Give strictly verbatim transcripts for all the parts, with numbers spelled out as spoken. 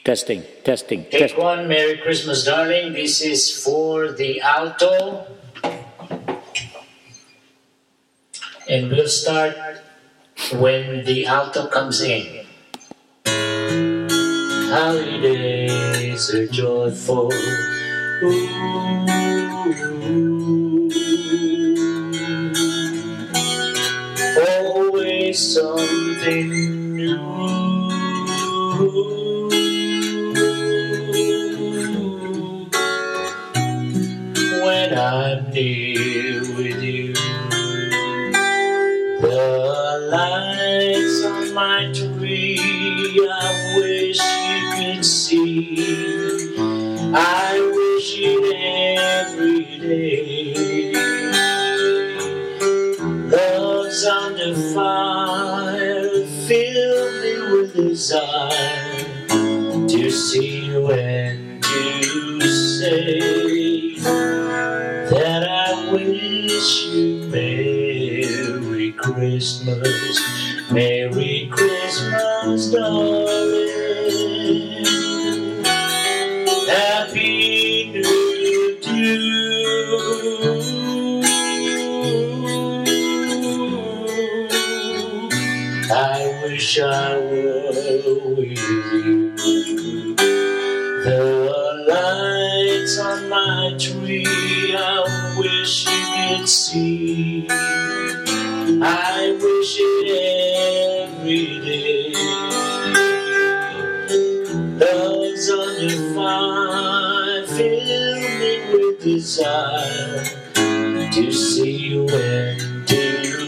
Testing, testing, Take testing. one, Merry Christmas, darling. This is for the alto. And we'll start when the alto comes in. Holidays are joyful. Ooh. Always something new. When I'm near with you, the lights on my tree, I wish you could see. I wish it every day. Love's under fire, fill me with desire to see you and to say that I wish you Merry Christmas, Merry Christmas, darling. Happy New Year to you. I wish I were with you. The lights on my tree, I wish you could see. I wish it every day. Love's under fire, fill me with desire to see you and to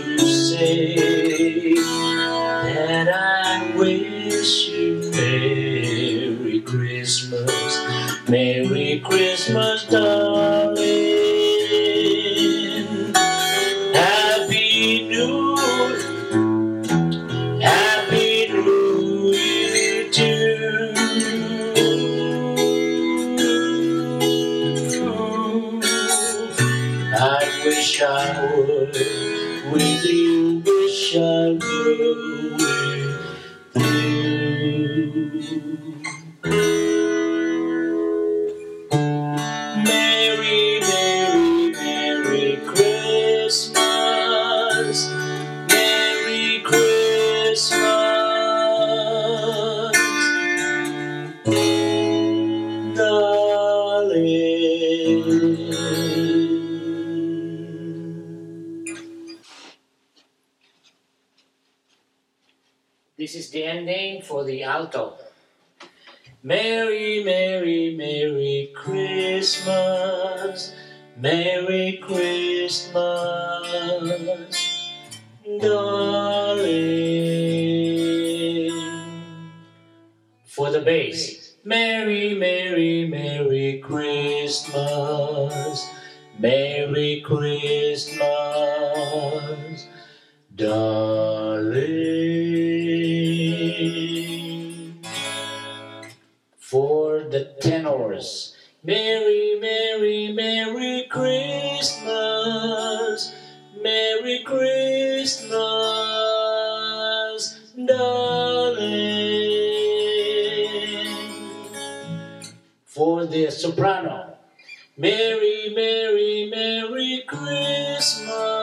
say that I wish you Merry Christmas, Merry Christmas, darling. Happy New, Happy New Year to you. I wish I were with you, wish I were with you. Merry, Merry, Merry Christmas, Merry Christmas, darling. This is the ending for the alto. Merry, Merry, Merry Christmas, Merry Christmas, darling. For the bass. Merry, Merry, Merry Christmas, Merry Christmas, darling. For the tenors. Merry, Merry, Merry Christmas, Merry Christmas, darling. For the soprano. Merry, Merry, Merry Christmas,